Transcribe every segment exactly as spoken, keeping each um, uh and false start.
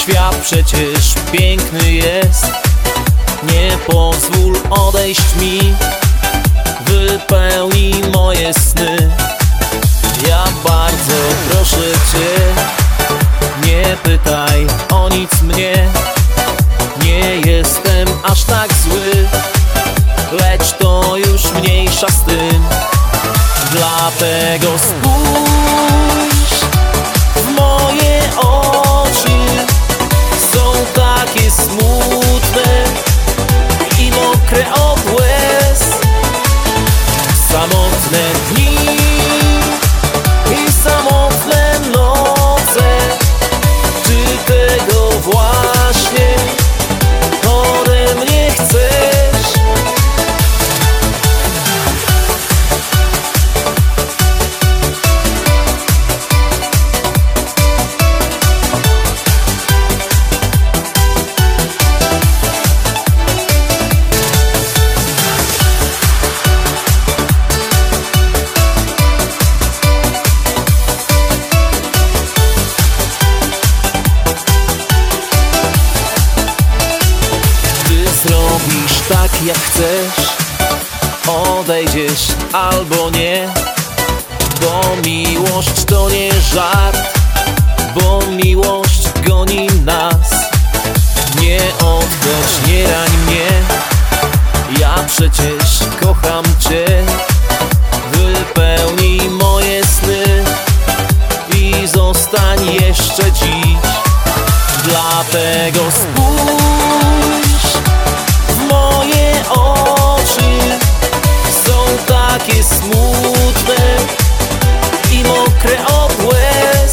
Świat przecież piękny jest, nie pozwól odejść mi, wypełnij moje sny. Ja bardzo proszę Cię, nie pytaj o nic mnie. Nie jestem aż tak zły, lecz to już mniejsza z tym. Dlatego spójrz w moje oczy, są takie smutne i mokre od łez. Samotne dni i samotne noce, czy tego właśnie ode mnie chcesz? Zrobisz tak jak chcesz, odejdziesz albo nie, bo miłość to nie żart, bo miłość goni nas. Nie odchodź, nie rań mnie, ja przecież kocham Cię. Wypełnij moje sny i zostań jeszcze dziś. Dlatego spójrz w moje oczy, są takie smutne i mokre od łez.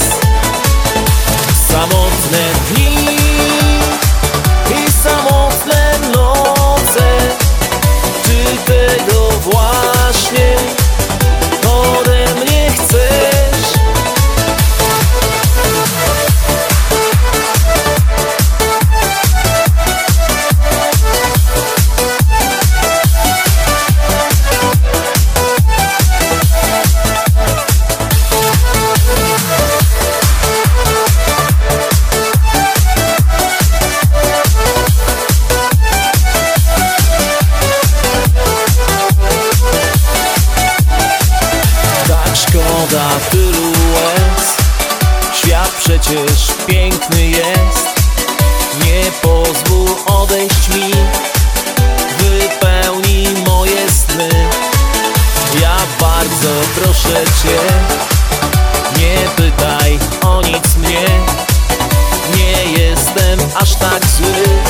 Samotne dni i samotne noce, czy tego właśnie ode mnie chcesz? Szkoda tylu łez, świat przecież piękny jest. Nie pozwól odejść mi, wypełnij moje sny. Ja bardzo proszę Cię, nie pytaj o nic mnie. Nie jestem aż tak zły,